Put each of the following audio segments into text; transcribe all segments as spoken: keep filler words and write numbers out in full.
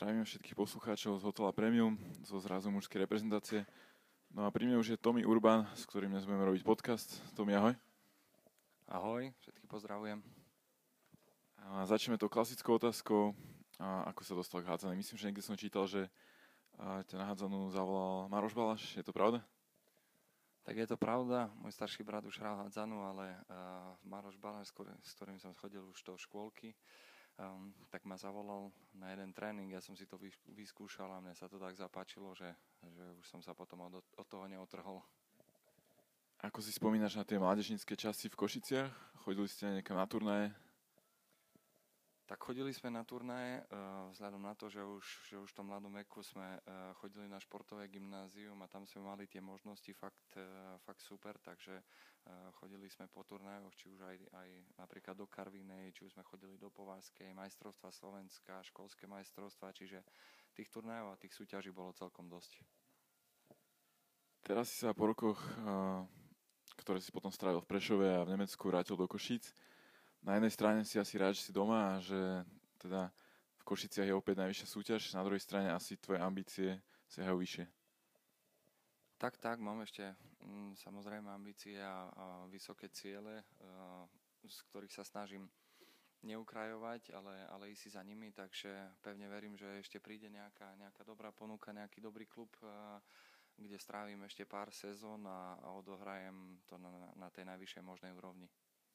Zdravím všetkých poslucháčov z hotela Premium, zo zrazu mužskej reprezentácie. No a pri mne už je Tomi Urban, s ktorým dnes budeme robiť podcast. Tomi, ahoj. Ahoj, všetkých pozdravujem. A začneme tou klasickou otázkou, a ako sa dostal k hádzanej. Myslím, že niekde som čítal, že ťa na hádzanú zavolal Maroš Balaš, je to pravda? Tak je to pravda, môj starší brat už hral hádzanú, ale uh, Maroš Balaš, s ktorým som chodil už do škôlky, Um, tak ma zavolal na jeden tréning, ja som si to vyskúšal a mne sa to tak zapáčilo, že, že už som sa potom od, od toho neotrhol. Ako si spomínaš na tie mládežnícke časy v Košiciach? Chodili ste niekam na turnaje? Tak chodili sme na turnaje, uh, vzhľadom na to, že už, že už v tom mladom veku sme uh, chodili na športové gymnázium a tam sme mali tie možnosti fakt, uh, fakt super, takže uh, chodili sme po turnajoch, či už aj, aj napríklad do Karvinej, či už sme chodili do Považskej, majstrovstva Slovenska, školské majstrovstva, čiže tých turnajov a tých súťaží bolo celkom dosť. Teraz si sa po rokoch, uh, ktoré si potom strávil v Prešove a v Nemecku, vrátil do Košíc. Na jednej strane si asi rád, že si doma a že teda v Košiciach je opäť najvyššia súťaž, na druhej strane asi tvoje ambície siahajú vyššie. Tak, tak, mám ešte mm, samozrejme ambície a, a vysoké ciele, a, z ktorých sa snažím neukrajovať, ale, ale ísť si za nimi, takže pevne verím, že ešte príde nejaká, nejaká dobrá ponuka, nejaký dobrý klub, a, kde strávim ešte pár sezón a, a odohrajem to na, na tej najvyššej možnej úrovni.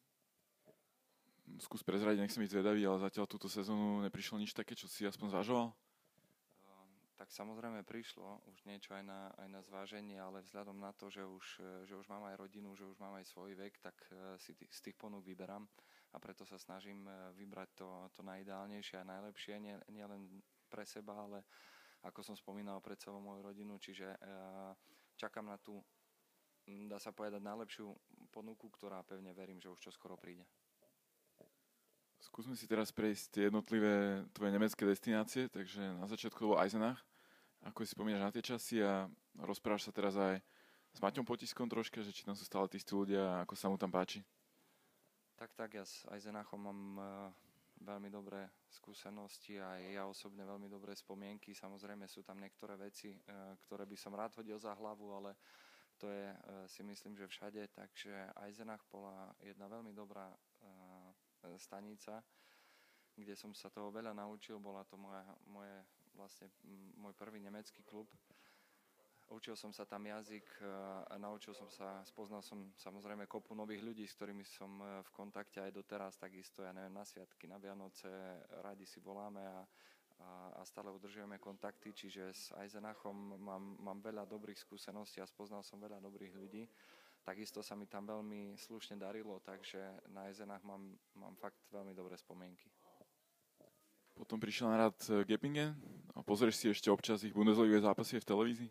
Skús prezradiť, nech som byť zvedavý, ale zatiaľ túto sezónu neprišlo nič také, čo si aspoň zvažoval? Tak samozrejme prišlo už niečo aj na, aj na zváženie, ale vzhľadom na to, že už, že už mám aj rodinu, že už mám aj svoj vek, tak si t- z tých ponúk vyberám a preto sa snažím vybrať to, to najideálnejšie a najlepšie, nie, nie len pre seba, ale ako som spomínal, pre celú moju rodinu, čiže čakám na tú, dá sa povedať, najlepšiu ponuku, ktorá pevne verím, že už čoskoro príde. Skúsme si teraz prejsť tie jednotlivé tvoje nemecké destinácie, takže na začiatku to bol Eisenach. Ako si spomínaš na tie časy a rozprávaš sa teraz aj s Maťom Potiskom troška, že či tam sú stále tí istí ľudia a ako sa mu tam páči? Tak, tak, ja s Eisenachom mám uh, veľmi dobré skúsenosti a ja osobne veľmi dobré spomienky. Samozrejme sú tam niektoré veci, uh, ktoré by som rád hodil za hlavu, ale to je uh, si myslím, že všade, takže Eisenach bola jedna veľmi dobrá uh, stanica, kde som sa toho veľa naučil. Bola to moja, moje, vlastne môj prvý nemecký klub. Učil som sa tam jazyk a naučil som sa, spoznal som samozrejme kopu nových ľudí, s ktorými som v kontakte aj doteraz, takisto, ja neviem, na sviatky, na Vianoce, radi si voláme a, a, a stále udržujeme kontakty, čiže s Eisenachom mám, mám veľa dobrých skúseností a spoznal som veľa dobrých ľudí. Takisto sa mi tam veľmi slušne darilo, takže na Eisenach mám, mám fakt veľmi dobré spomienky. Potom prišiel na rad Göppingen a pozrieš si ešte občas ich Bundesligové zápasy v televízii?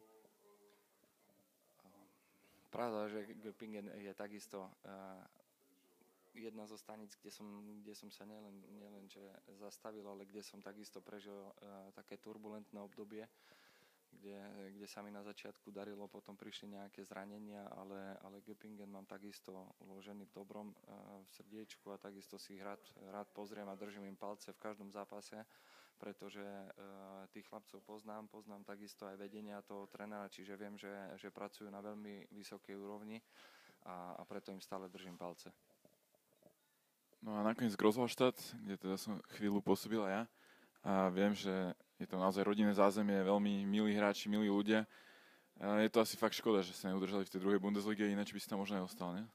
Pravda, že Göppingen je takisto uh, jedna zo staníc, kde som, kde som sa nielen, nielen že zastavil, ale kde som takisto prežil uh, také turbulentné obdobie, Kde, kde sa mi na začiatku darilo, potom prišli nejaké zranenia, ale, ale Göppingen mám takisto uložený v dobrom uh, v srdiečku a takisto si ich rád, rád pozriem a držím im palce v každom zápase, pretože uh, tých chlapcov poznám, poznám takisto aj vedenia toho trénera, čiže viem, že, že pracujú na veľmi vysokej úrovni a, a preto im stále držím palce. No a nakoniec Grosswallstadt, kde teda som chvíľu pôsobil aj ja a viem, že je to naozaj rodinné zázemie, veľmi milí hráči, milí ľudia. Je to asi fakt škoda, že sa neudržali v tej druhej Bundeslige, ináč by si tam možno aj ostal, nie?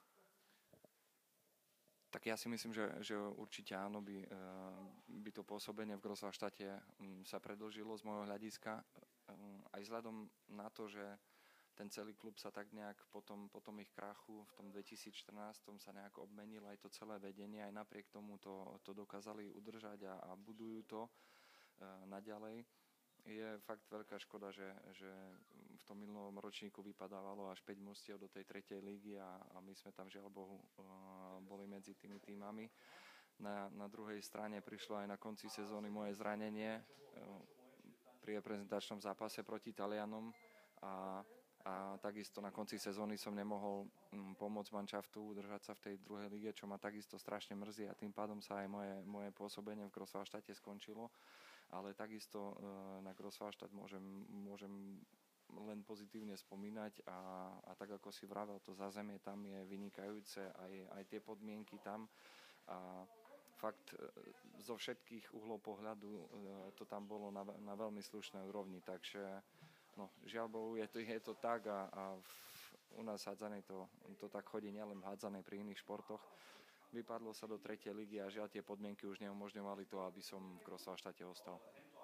Tak ja si myslím, že, že určite áno, by, by to pôsobenie v Grosswallstadte sa predĺžilo z môjho hľadiska. Aj vzhľadom na to, že ten celý klub sa tak nejak potom, potom ich krachu v tom dvetisícštrnásť sa nejak obmenil aj to celé vedenie, aj napriek tomu to, to dokázali udržať a, a budujú to naďalej. Je fakt veľká škoda, že, že v tom minulom ročníku vypadávalo až päť mužstiev do tej tretej lígy a, a my sme tam žiaľ Bohu boli medzi tými tímami. Na, na druhej strane prišlo aj na konci sezóny moje zranenie pri reprezentačnom zápase proti Talianom a, a takisto na konci sezóny som nemohol pomôcť manšaftu udržať sa v tej druhej lige, čo ma takisto strašne mrzí a tým pádom sa aj moje, moje pôsobenie v Grosswallstadte skončilo. ale takisto na Grosswarstadt môžem, môžem len pozitívne spomínať a, a tak ako si vravel, to zázemie tam je vynikajúce, aj, aj tie podmienky tam a fakt zo všetkých uhlov pohľadu to tam bolo na, na veľmi slušnej úrovni, takže no, žiaľ Bohu, je to, je to tak a, a v, u nás hádzanej to, to tak chodí nielen v hádzanej pri iných športoch. Vypadlo sa do tretej ligy a žiaľ tie podmienky už neumožňovali to, aby som v Grosswarstadte ostal.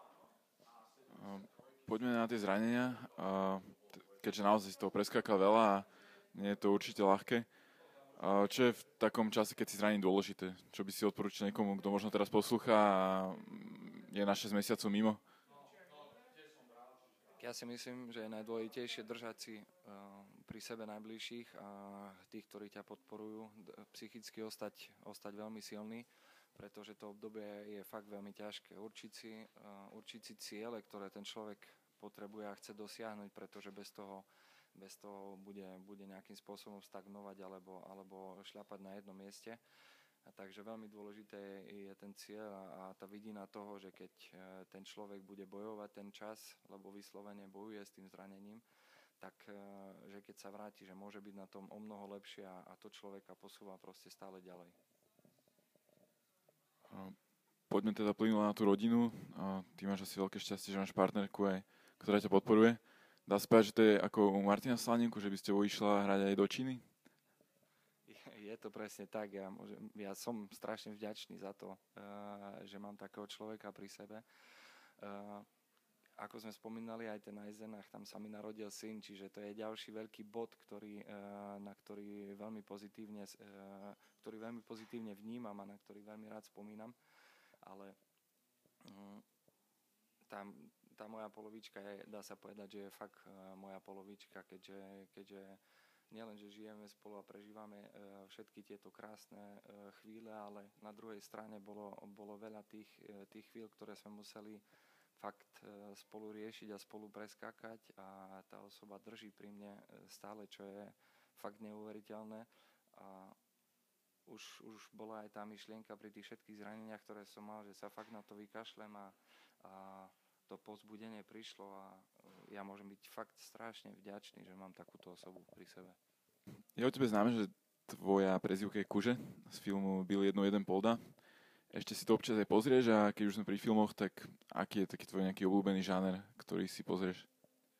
Poďme na tie zranenia. Keďže naozaj si toho preskákal veľa a nie je to určite ľahké. Čo je v takom čase, keď si zraní dôležité? Čo by si odporúčil niekomu, kto možno teraz poslúcha a je na šesť mesiacov mimo? Ja si myslím, že je najdôležitejšie držať si pri sebe najbližších a tých, ktorí ťa podporujú, psychicky ostať, ostať veľmi silný, pretože to obdobie je fakt veľmi ťažké. Určiť si, určiť si ciele, ktoré ten človek potrebuje a chce dosiahnuť, pretože bez toho, bez toho bude, bude nejakým spôsobom stagnovať alebo, alebo šľapať na jednom mieste. A takže veľmi dôležité je ten cieľ a, a tá vidina toho, že keď ten človek bude bojovať ten čas, lebo vyslovene bojuje s tým zranením, tak že keď sa vráti, že môže byť na tom o mnoho lepšie a, a to človeka posúva proste stále ďalej. Poďme teda plynulo na tú rodinu. Ty máš asi veľké šťastie, že máš partnerku, aj, ktorá ťa podporuje. Dá sa povedať, že to je ako u Martina Slanenku, že by ste išla hrať aj do Číny? Je to presne tak. Ja, môžem, ja som strašne vďačný za to, uh, že mám takého človeka pri sebe. Uh, ako sme spomínali, aj ten Eisenach, tam sa mi narodil syn, čiže to je ďalší veľký bod, ktorý, uh, na ktorý veľmi pozitívne, uh, ktorý veľmi pozitívne vnímam a na ktorý veľmi rád spomínam. Ale um, tam, tá moja polovička je, dá sa povedať, že je fakt uh, moja polovička, keďže, keďže nielen, že žijeme spolu a prežívame uh, všetky tieto krásne uh, chvíle, ale na druhej strane bolo, bolo veľa tých, uh, tých chvíľ, ktoré sme museli fakt uh, spolu riešiť a spolu preskákať a tá osoba drží pri mne stále, čo je fakt neuveriteľné. A už, už bola aj tá myšlienka pri tých všetkých zraneniach, ktoré som mal, že sa fakt na to vykašlem a, a to povzbudenie prišlo a ja môžem byť fakt strašne vďačný, že mám takúto osobu pri sebe. Je o tebe známe, že tvoja prezývka je Kuže z filmu Byl jednou jeden Polda. Ešte si to občas aj pozrieš a keď už sme pri filmoch, tak aký je taký tvoj nejaký obľúbený žáner, ktorý si pozrieš?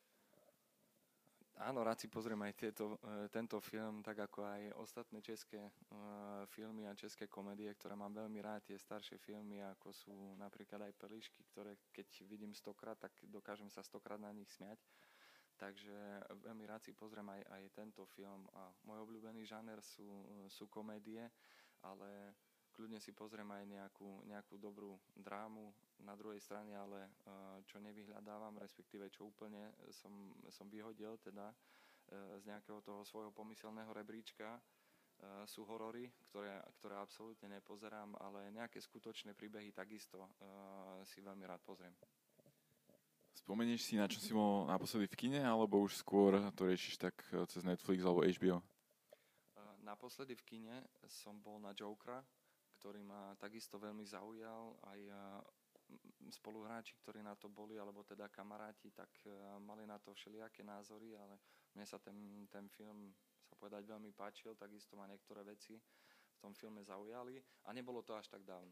Áno, rád si pozriem aj tieto, tento film, tak ako aj ostatné české uh, filmy a české komédie, ktoré mám veľmi rád, tie staršie filmy, ako sú napríklad aj Pelišky, ktoré keď vidím stokrát, tak dokážem sa stokrát na nich smiať. Takže veľmi rád si pozriem aj, aj tento film a môj obľúbený žáner sú, sú komédie, ale kľudne si pozriem aj nejakú, nejakú dobrú drámu na druhej strane, ale čo nevyhľadávam, respektíve čo úplne som, som vyhodil teda z nejakého toho svojho pomyselného rebríčka, sú horory, ktoré, ktoré absolútne nepozerám, ale nejaké skutočné príbehy takisto si veľmi rád pozriem. Spomenieš si, na čo si bol naposledy v kine, alebo už skôr to riešiš tak cez Netflix alebo há bé ó? Naposledy v kine som bol na Jokera, ktorý ma takisto veľmi zaujal. Aj spoluhráči, ktorí na to boli, alebo teda kamaráti, tak mali na to všelijaké názory, ale mne sa ten, ten film, sa povedať, veľmi páčil. Takisto ma niektoré veci v tom filme zaujali a nebolo to až tak dávno.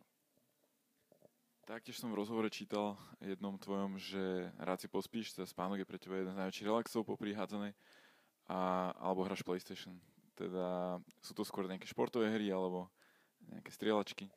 Taktiež som v rozhovore čítal jednom tvojom, že rád si pospíš, teda spánok je pre teba jeden z najväčších relaxov popri hádzanej, a, alebo hráš PlayStation. Teda sú to skôr nejaké športové hry, alebo nejaké strieľačky?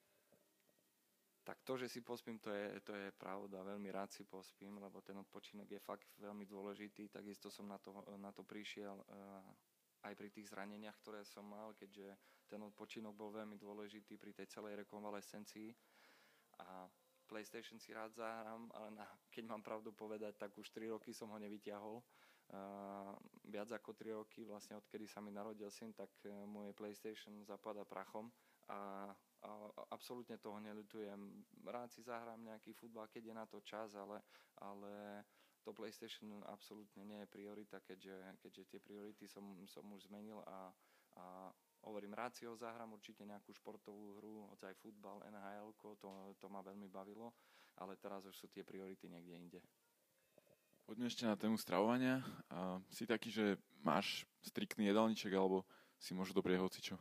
Tak to, že si pospím, to je, to je pravda. Veľmi rád si pospím, lebo ten odpočinok je fakt veľmi dôležitý. Takisto som na to, na to prišiel uh, aj pri tých zraneniach, ktoré som mal, keďže ten odpočinok bol veľmi dôležitý pri tej celej rekonvalescencii. A PlayStation si rád zahrám, ale na, keď mám pravdu povedať, tak už tri roky som ho nevyťahol. Uh, viac ako tri roky, vlastne odkedy sa mi narodil syn, tak uh, moje PlayStation zapadá prachom a, a absolútne toho neľutujem. Rád si zahrám nejaký futbal, keď je na to čas, ale, ale to PlayStation absolútne nie je priorita, keďže, keďže tie priority som, som už zmenil a, a hovorím, rád si ho zahrám určite nejakú športovú hru, hoď aj futbal, en há elko, to, to ma veľmi bavilo, ale teraz už sú tie priority niekde inde. Poďme ešte na tému stravovania. A si taký, že máš striktný jedálniček, alebo si môžu doprieť hocičo?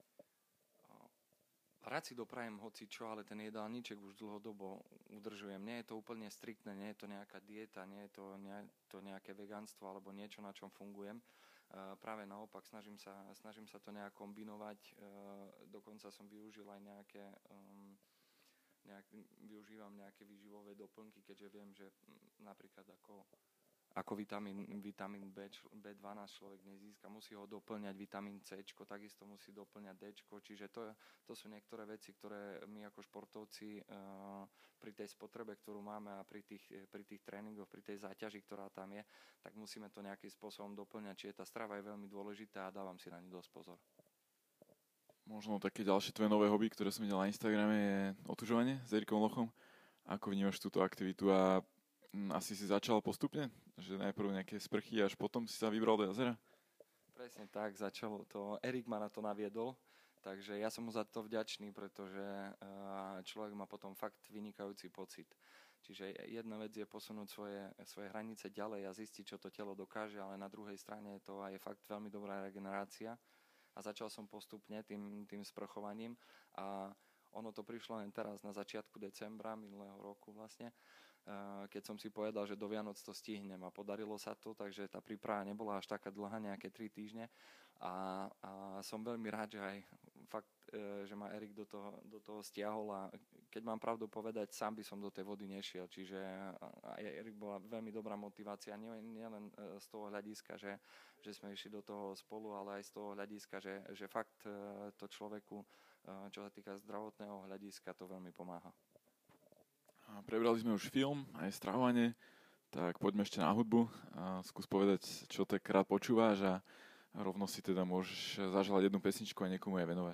Rád si doprajem hocičo, ale ten jedálniček už dlhodobo udržujem. Nie je to úplne striktné, nie je to nejaká dieta, nie je to, nie, to nejaké vegánstvo alebo niečo, na čom fungujem. Uh, práve naopak, snažím sa, snažím sa to nejak kombinovať. Uh, dokonca som využil aj nejaké, um, nejak, využívam nejaké výživové doplnky, keďže viem, že napríklad ako ako vitamín, vitamín B, bé dvanásť človek nezíska, musí ho doplňať vitamín C, takisto musí doplňať D, čiže to, to sú niektoré veci, ktoré my ako športovci uh, pri tej spotrebe, ktorú máme a pri tých, pri tých tréningoch, pri tej záťaži, ktorá tam je, tak musíme to nejakým spôsobom doplňať, čiže tá strava je veľmi dôležitá a dávam si na ňu dosť pozor. Možno také ďalšie tvoje nové hobby, ktoré som videl na Instagrame, je otužovanie s Erikom Lochom. Ako vnímaš túto aktivitu a asi si začal postupne? Že najprv nejaké sprchy, až potom si sa vybral do jazera? Presne tak, začalo to. Erik ma na to naviedol, takže ja som mu za to vďačný, pretože človek má potom fakt vynikajúci pocit. Čiže jedna vec je posunúť svoje, svoje hranice ďalej a zistiť, čo to telo dokáže, ale na druhej strane to je fakt veľmi dobrá regenerácia. A začal som postupne tým, tým sprchovaním a ono to prišlo len teraz na začiatku decembra minulého roku vlastne, keď som si povedal, že do Vianoc to stihnem a podarilo sa to, takže tá príprava nebola až taká dlhá, nejaké tri týždne a, a som veľmi rád, že aj fakt, že ma Erik do toho, do toho stiahol a keď mám pravdu povedať, sám by som do tej vody nešiel, čiže aj Erik bola veľmi dobrá motivácia, nielen nie z toho hľadiska, že, že sme išli do toho spolu, ale aj z toho hľadiska, že, že fakt to človeku, čo sa týka zdravotného hľadiska, to veľmi pomáha. Prebrali sme už film, aj stravovanie, tak poďme ešte na hudbu a skús povedať, čo tak rád počúvaš a rovno si teda môžeš zaželať jednu pesničku a niekomu aj venovať.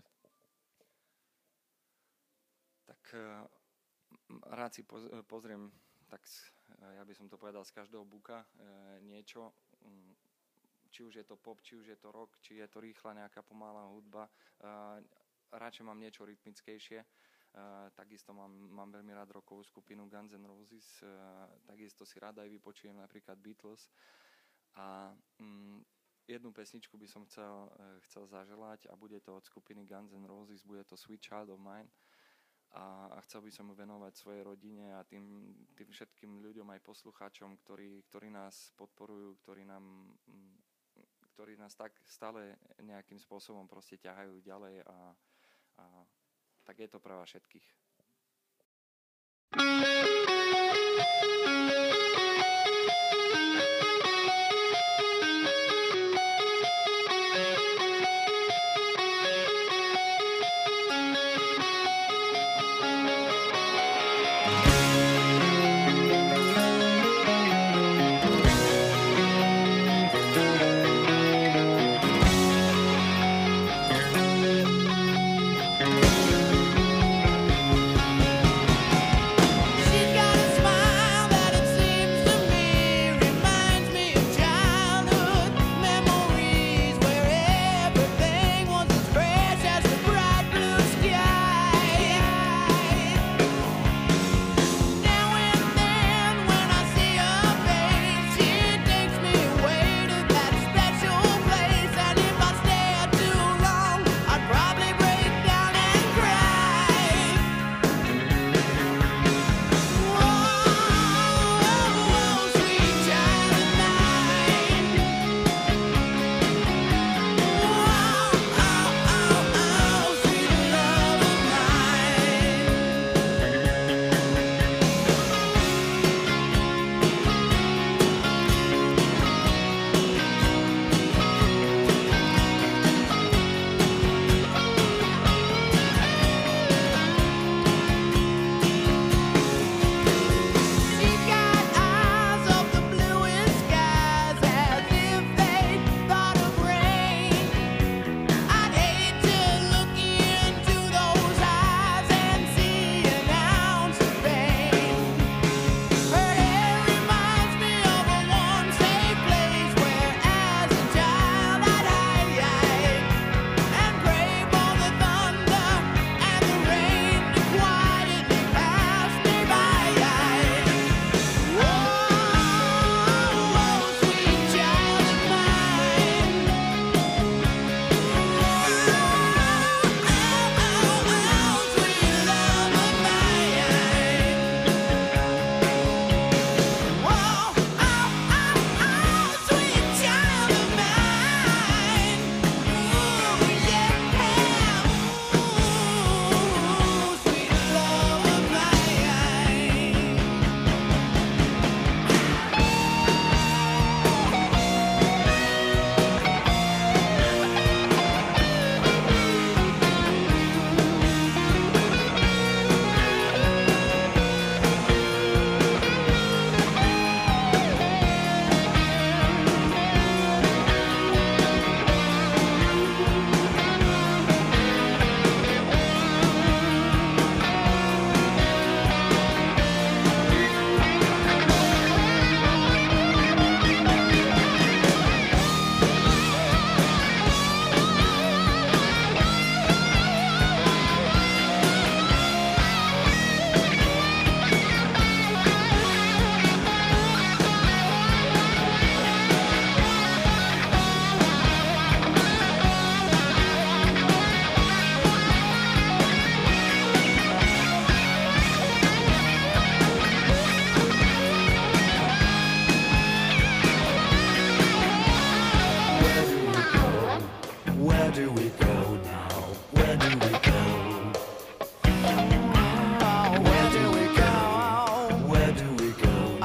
Tak rád si pozriem, tak ja by som to povedal z každého buka niečo, či už je to pop, či už je to rock, či je to rýchla nejaká pomalá hudba, radšej mám niečo rytmickejšie. Uh, takisto mám, mám veľmi rád rockovú skupinu Guns N' Roses, uh, takisto si rád aj vypočujem napríklad Beatles a um, jednu pesničku by som chcel, uh, chcel zaželať a bude to od skupiny Guns N' Roses, bude to Sweet Child of Mine a, a chcel by som ju venovať svojej rodine a tým, tým všetkým ľuďom aj poslucháčom, ktorí, ktorí nás podporujú, ktorí nám um, ktorí nás tak stále nejakým spôsobom proste ťahajú ďalej a, a tak je to pre vás všetkých. She's got a smile that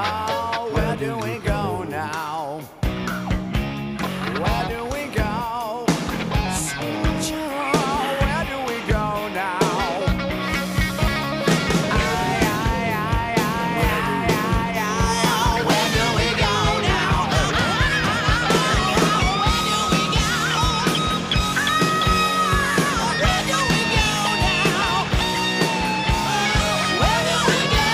Oh, where do we go now? Where do we go? Sweet child, where do we go now? Ay, ay, ay, ay, ay, ay, ay, oh, where do we go now? Where do we go? Oh, where do we go now? Where do we go?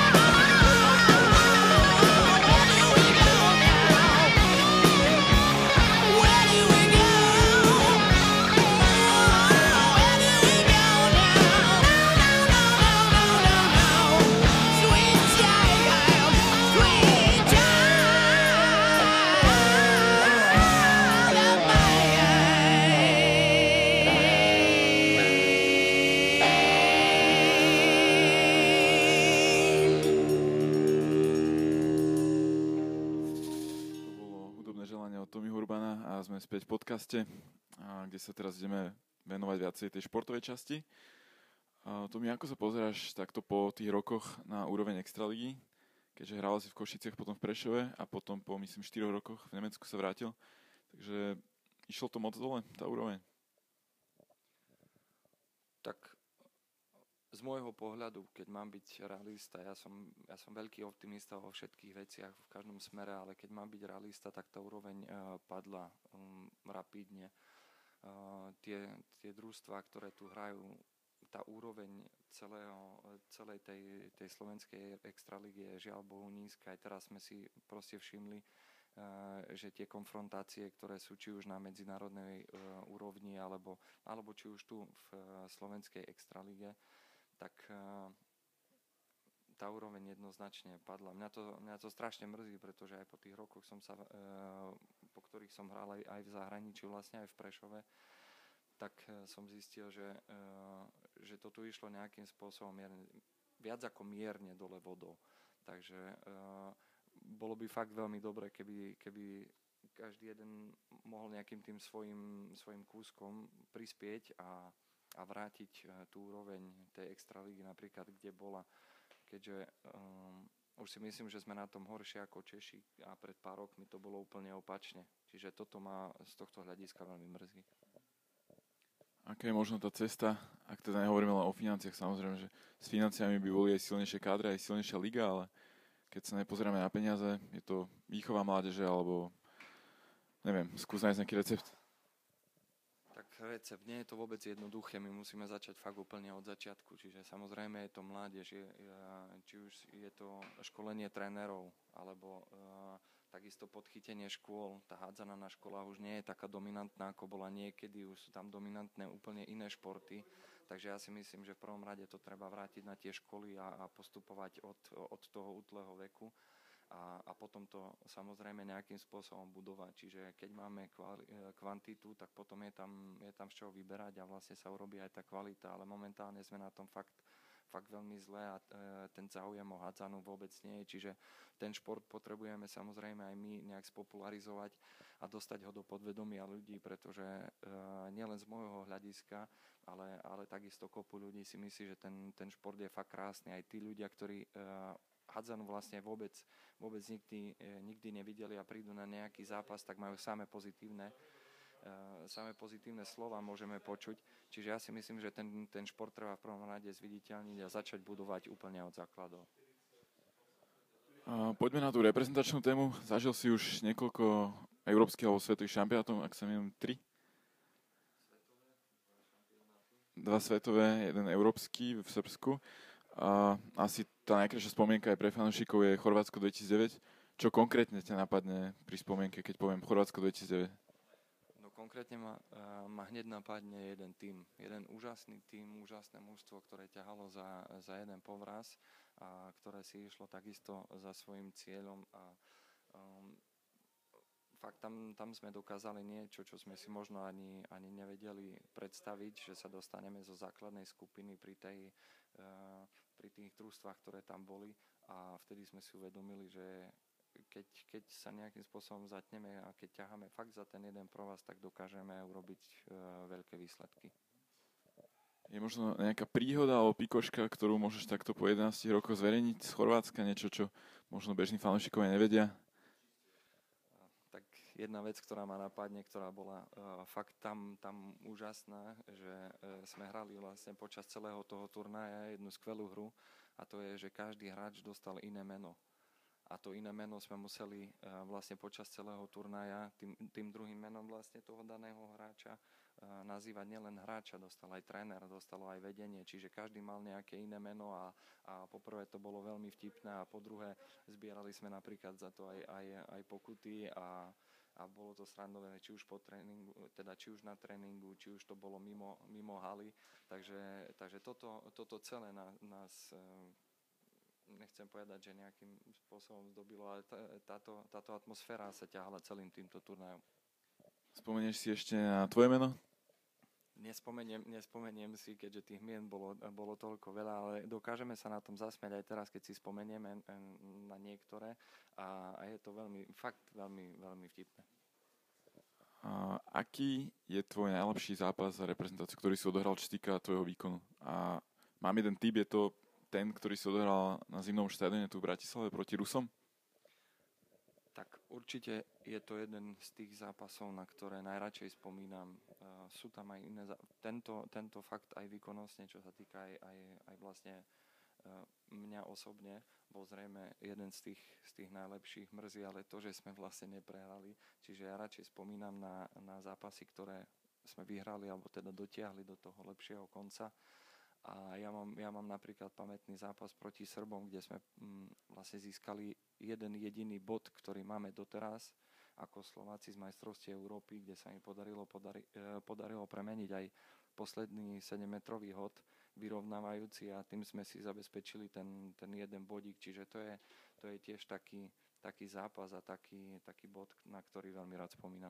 Where do we go now? Where do we go? Where do we go now? No, no, no, no, no, no. Sweet child, sweet child of To bolo hudobné želanie od Tommyho Urbana a sme späť v podcaste, a kde sa teraz ideme venovať viacej tej športovej časti. A Tommy, ako sa pozeráš takto po tých rokoch na úroveň extraligy, keďže hral si v Košiciach, potom v Prešove a potom po, myslím, štyroch rokoch v Nemecku sa vrátil. Takže išlo to moc dole, tá úroveň? Tak z môjho pohľadu, keď mám byť realista, ja som, ja som veľký optimista vo všetkých veciach, v každom smere, ale keď mám byť realista, tak tá úroveň uh, padla um, rapídne. Uh, tie, tie družstvá, ktoré tu hrajú, tá úroveň celého, celej tej, tej slovenskej extraligy je žiaľ Bohu nízka. Aj teraz sme si proste všimli, uh, že tie konfrontácie, ktoré sú či už na medzinárodnej uh, úrovni, alebo, alebo či už tu v uh, slovenskej extralige, tak uh, tá úroveň jednoznačne padla. Mňa to, mňa to strašne mrzí, pretože aj po tých rokoch som sa, uh, po ktorých som hral aj, aj v zahraničí, vlastne aj v Prešove, tak uh, som zistil, že, uh, že to tu išlo nejakým spôsobom mierne, viac ako mierne dole vodou. Takže uh, bolo by fakt veľmi dobre, keby, keby každý jeden mohol nejakým tým svojim, svojim kúskom prispieť a a vrátiť uh, tú úroveň tej extraligy napríklad, kde bola, keďže um, už si myslím, že sme na tom horšie ako Češi a pred pár rokmi to bolo úplne opačne. Čiže toto ma z tohto hľadiska veľmi mrzí. Aká je možno tá cesta, ak teda nehovoríme len o financiách, samozrejme, že s financiami by boli aj silnejšie kádre, aj silnejšia liga, ale keď sa nepozeráme na peniaze, je to výchova mládeže, alebo neviem, skús nájsť nejaký recept. Recept. Nie je to vôbec jednoduché, my musíme začať fakt úplne od začiatku, čiže samozrejme je to mládež, je, či už je to školenie trénerov, alebo uh, takisto podchytenie škôl. Tá hádzana na školách už nie je taká dominantná, ako bola niekedy, už sú tam dominantné úplne iné športy, takže ja si myslím, že v prvom rade to treba vrátiť na tie školy a, a postupovať od, od toho útleho veku. A, a potom to samozrejme nejakým spôsobom budovať. Čiže keď máme kvali, kvantitu, tak potom je tam, je tam z čoho vyberať a vlastne sa urobí aj tá kvalita, ale momentálne sme na tom fakt, fakt veľmi zle a e, ten záujem o hádzanú vôbec nie je. Čiže ten šport potrebujeme samozrejme aj my nejak spopularizovať a dostať ho do podvedomia ľudí, pretože e, nielen z môjho hľadiska, ale, ale takisto kopu ľudí si myslí, že ten, ten šport je fakt krásny. Aj tí ľudia, ktorí e, hádzanú vlastne vôbec, vôbec nikdy, nikdy nevideli a prídu na nejaký zápas, tak majú samé pozitívne, uh, samé pozitívne slova môžeme počuť. Čiže ja si myslím, že ten, ten šport treba v prvom rade zviditeľniť a začať budovať úplne od základov. Uh, poďme na tú reprezentačnú tému. Zažil si už niekoľko európskych alebo svetových šampionátov, ak sa neviem, tri? Dva svetové, jeden európsky v Srbsku. A asi tá najkrajšia spomienka aj pre fanúšikov je Chorvátsko dvetisícdeväť. Čo konkrétne ťa napadne pri spomienke, keď poviem Chorvátsko dvetisícdeväť? No konkrétne ma, uh, ma hneď napadne jeden tím. Jeden úžasný tím, úžasné mužstvo, ktoré ťahalo za, za jeden povraz a ktoré si išlo takisto za svojím cieľom a um, fakt tam, tam sme dokázali niečo, čo sme si možno ani, ani nevedeli predstaviť, že sa dostaneme zo základnej skupiny pri tej uh, pri tých družstvách, ktoré tam boli a vtedy sme si uvedomili, že keď, keď sa nejakým spôsobom zatneme a keď ťaháme fakt za ten jeden provaz, tak dokážeme urobiť uh, veľké výsledky. Je možno nejaká príhoda alebo pikoška, ktorú môžeš takto po jedenástich rokoch zverejniť z Chorvátska, niečo, čo možno bežní fanúšikovia nevedia? Tak jedna vec, ktorá ma napadne, ktorá bola uh, fakt tam, tam úžasná, že uh, sme hrali vlastne počas celého toho turnaja jednu skvelú hru a to je, že každý hráč dostal iné meno. A to iné meno sme museli uh, vlastne počas celého turnaja tým, tým druhým menom vlastne toho daného hráča uh, nazývať nielen hráča, dostal aj tréner, dostalo aj vedenie, čiže každý mal nejaké iné meno a, a poprvé to bolo veľmi vtipné a po druhé zbierali sme napríklad za to aj, aj, aj pokuty a, a bolo to srandové, či už po tréningu, teda či už na tréningu, či už to bolo mimo, mimo haly, takže, takže toto, toto celé nás, nás nechcem povedať, že nejakým spôsobom zdobilo, ale t- táto, táto atmosféra sa ťahala celým týmto turnajom. Spomenieš si ešte na tvoje meno? Nespomeniem, nespomeniem si, keďže tých mien bolo, bolo toľko veľa, ale dokážeme sa na tom zasmiať aj teraz, keď si spomenieme na niektoré a, a je to veľmi, fakt veľmi, veľmi vtipné. A aký je tvoj najlepší zápas za reprezentáciu, ktorý si odohral, čo týka tvojho výkonu? A mám jeden tip, je to ten, ktorý si odohral na zimnom štadióne tu v Bratislave proti Rusom? Tak určite je to jeden z tých zápasov, na ktoré najradšej spomínam. Uh, sú tam aj iné, zá... tento, tento fakt aj výkonnostne, čo sa týka aj, aj, aj vlastne uh, mňa osobne, bol zrejme jeden z tých, z tých najlepších. Mrzí, ale to, že sme vlastne neprehrali. Čiže ja radšej spomínam na, na zápasy, ktoré sme vyhrali, alebo teda dotiahli do toho lepšieho konca. A ja mám, ja mám napríklad pamätný zápas proti Srbom, kde sme mm, vlastne získali jeden jediný bod, ktorý máme doteraz, ako Slováci z majstrovstiev Európy, kde sa mi podarilo, podari, eh, podarilo premeniť aj posledný sedemmetrový hod, vyrovnávajúci a tým sme si zabezpečili ten, ten jeden bodík. Čiže to je, to je tiež taký, taký zápas a taký, taký bod, na ktorý veľmi rád spomínam.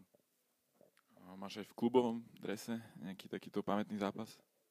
A máš aj v klubovom drese nejaký takýto pamätný zápas?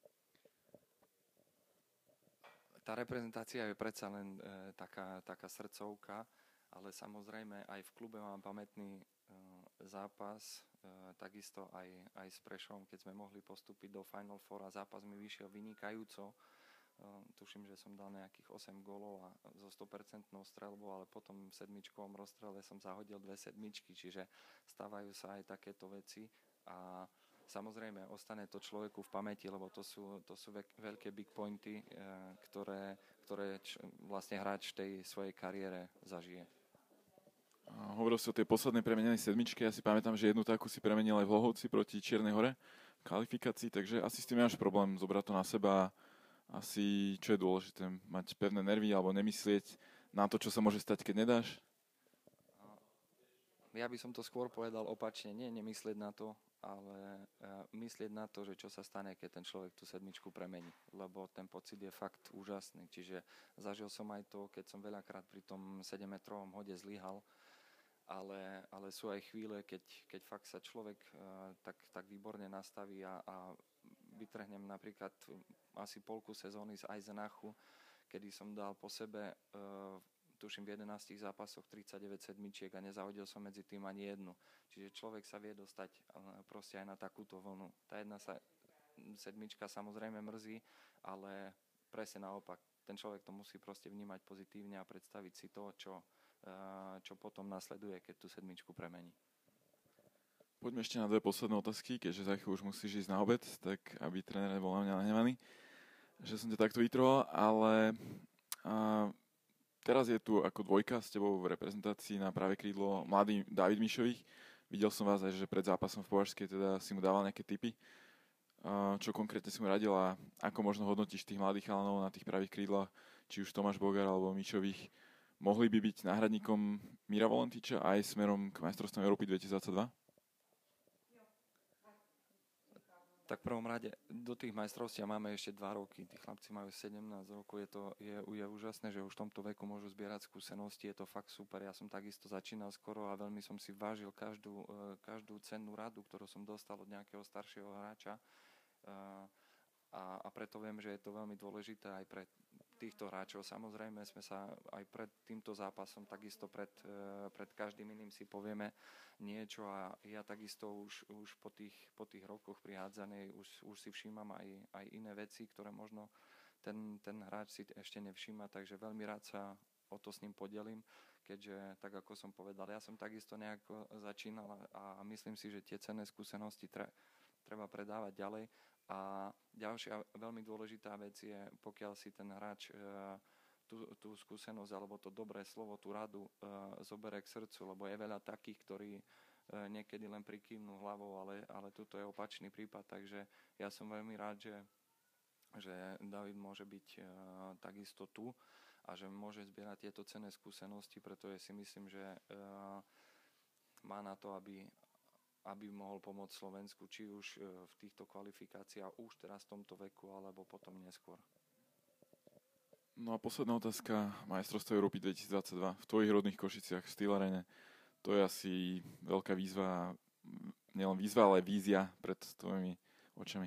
Tá reprezentácia je predsa len e, taká, taká srdcovka, ale samozrejme aj v klube mám pamätný e, zápas, e, takisto aj, aj s Prešovom, keď sme mohli postúpiť do Final Four a zápas mi vyšiel vynikajúco. E, tuším, že som dal nejakých osem gólov a so sto percent streľbou, ale potom v sedmičkovom rozstrele som zahodil dve sedmičky, čiže stávajú sa aj takéto veci a samozrejme, ostane to človeku v pamäti, lebo to sú, to sú veľké big pointy, e, ktoré, ktoré č, vlastne hráč v tej svojej kariére zažije. A hovoril si o tej poslednej premenenej sedmičke, ja si pamätám, že jednu takú si premenil aj v Hlohovci proti Čiernej Hore v kvalifikácii, takže asi s tým máš problém zobrať to na seba. Asi, čo je dôležité, mať pevné nervy alebo nemyslieť na to, čo sa môže stať, keď nedáš? Ja by som to skôr povedal opačne, nie nemyslieť na to, ale uh, myslieť na to, že čo sa stane, keď ten človek tú sedmičku premení, lebo ten pocit je fakt úžasný. Čiže zažil som aj to, keď som veľakrát pri tom sedemmetrovom hode zlyhal, ale, ale sú aj chvíle, keď, keď fakt sa človek uh, tak, tak výborne nastaví a, a vytrhnem napríklad asi polku sezóny z Eisenachu, kedy som dal po sebe uh, tuším v jedenástich zápasoch tridsaťdeväť sedmičiek a nezahodil som medzi tým ani jednu. Čiže človek sa vie dostať proste aj na takúto vlnu. Tá jedna sa, sedmička samozrejme mrzí, ale presne naopak. Ten človek to musí proste vnímať pozitívne a predstaviť si to, čo, čo potom nasleduje, keď tú sedmičku premení. Poďme ešte na dve posledné otázky, keďže za chvíľu už musíš ísť na obed, tak aby tréner nebol na mňa nahnevaný, že som ťa takto vytrval, ale... A... Teraz je tu ako dvojka s tebou v reprezentácii na práve krídlo mladý Dávid Mišových. Videl som vás aj, že pred zápasom v Považskej teda si mu dával nejaké tipy. Čo konkrétne si mu radil a ako možno hodnotíš tých mladých chalanov na tých pravých krídlach, či už Tomáš Bogar alebo Mišových, mohli by byť náhradníkom Mira Volentiča aj smerom k majstrovstvom Európy dvetisícdvadsaťdva? Tak v prvom rade do tých majstrovstiev máme ešte dva roky. Tí chlapci majú sedemnásť rokov. Je to je, je úžasné, že už v tomto veku môžu zbierať skúsenosti. Je to fakt super. Ja som takisto začínal skoro a veľmi som si vážil každú, každú cennú radu, ktorú som dostal od nejakého staršieho hráča. A, a preto viem, že je to veľmi dôležité aj pre týchto hráčov. Samozrejme sme sa aj pred týmto zápasom, takisto pred, e, pred každým iným si povieme niečo a ja takisto už, už po, tých, po tých rokoch pri hádzanej už, už si všímam aj, aj iné veci, ktoré možno ten, ten hráč si ešte nevšíma, takže veľmi rád sa o to s ním podelím, keďže, tak ako som povedal, ja som takisto nejako začínal a, a myslím si, že tie cenné skúsenosti tre, treba predávať ďalej. A ďalšia veľmi dôležitá vec je, pokiaľ si ten hráč e, tú, tú skúsenosť alebo to dobré slovo, tú radu e, zoberie k srdcu, lebo je veľa takých, ktorí e, niekedy len prikývnú hlavou, ale, ale tuto je opačný prípad, takže ja som veľmi rád, že, že David môže byť e, takisto tu a že môže zbierať tieto cenné skúsenosti, pretože si myslím, že e, má na to, aby aby mohol pomôcť Slovensku, či už v týchto kvalifikáciách, už teraz v tomto veku, alebo potom neskôr. No a posledná otázka, majstrovstvo Európy dvetisícdvadsaťdva v tvojich rodných Košiciach, v Steel Arene. To je asi veľká výzva, nielen výzva, ale vízia pred tvojimi očami.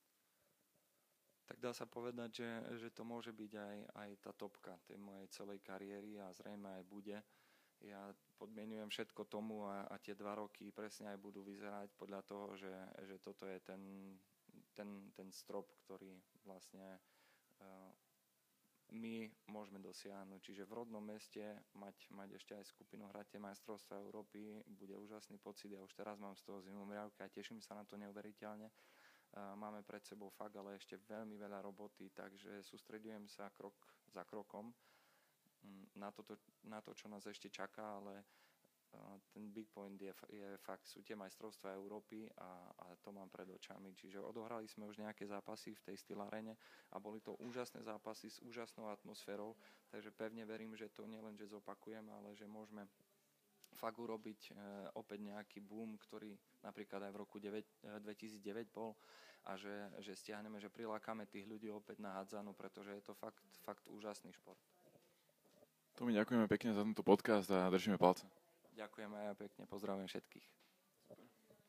Tak dá sa povedať, že, že to môže byť aj, aj tá topka tej mojej celej kariéry a zrejme aj bude. Ja podmienujem všetko tomu a, a tie dva roky presne aj budú vyzerať podľa toho, že, že toto je ten, ten, ten strop, ktorý vlastne uh, my môžeme dosiahnuť. Čiže v rodnom meste mať, mať ešte aj skupinu hrať tie majstrovstvá Európy bude úžasný pocit. Ja už teraz mám z toho zimomriavky a teším sa na to neuveriteľne. Uh, máme pred sebou fakt, ale ešte veľmi veľa roboty, takže sústreďujem sa krok za krokom na to, na to, čo nás ešte čaká, ale uh, ten big point je, je fakt, sú tie majstrovstvá Európy a, a to mám pred očami. Čiže odohrali sme už nejaké zápasy v tej Steel Arene a boli to úžasné zápasy s úžasnou atmosférou, takže pevne verím, že to nielen, že zopakujem, ale že môžeme fakt urobiť uh, opäť nejaký boom, ktorý napríklad aj v roku dvetisícdeväť bol a že, že stiahneme, že prilákame tých ľudí opäť na hádzanu, pretože je to fakt, fakt úžasný šport. Tomi, ďakujeme pekne za tento podcast a držíme palce. Ďakujem aj ja pekne, pozdravujem všetkých.